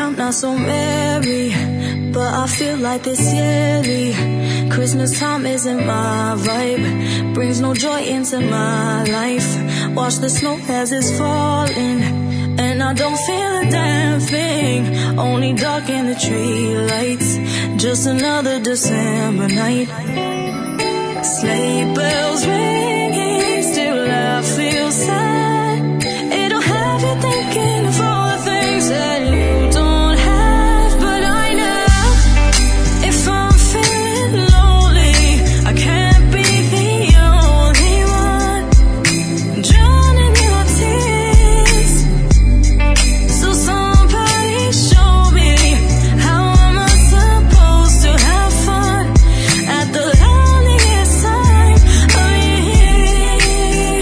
I'm not so merry, but I feel like this yearly. Christmas time isn't my vibe, brings no joy into my life. Watch the snow as it's falling, and I don't feel a damn thing. Only dark in the tree lights, just another December night. Sleigh bells ringing, still I feel sad. It'll have you thinking of all the things that you don't have. But I know if I'm feeling lonely, I can't be the only one drowning your tears. So somebody show me, how am I supposed to have fun at the loneliest time of year?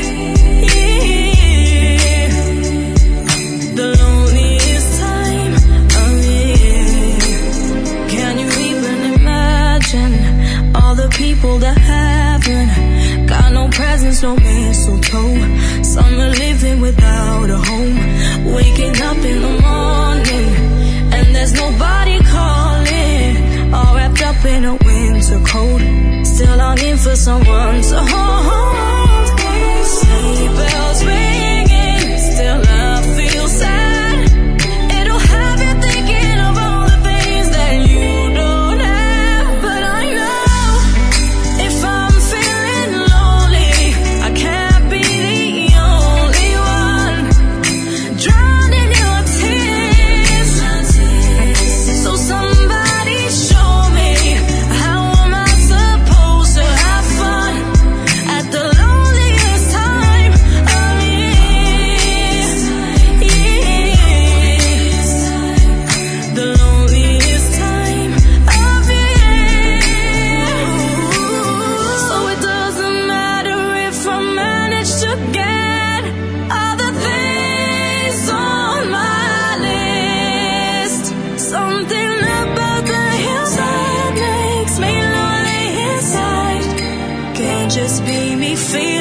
The loneliest time of year. Can you even imagine all the people that haven't got no presents, no mistletoe? Some are living without a home, waking up in the morning and there's nobody calling. All wrapped up in a winter coat, still longing for someone to hold. Sleigh bells ringing, still I feel sad. It'll have you thinking of all the things that you don't have. But I know if I'm feeling lonely, I can't be the only one drowning your tears. So somebody show me, how am I supposed to have fun at the loneliest time of year? The loneliest time of year. So it doesn't matter if I manage to get other things on my list. Something about the hillside makes me lonely inside. Can't just be me feeling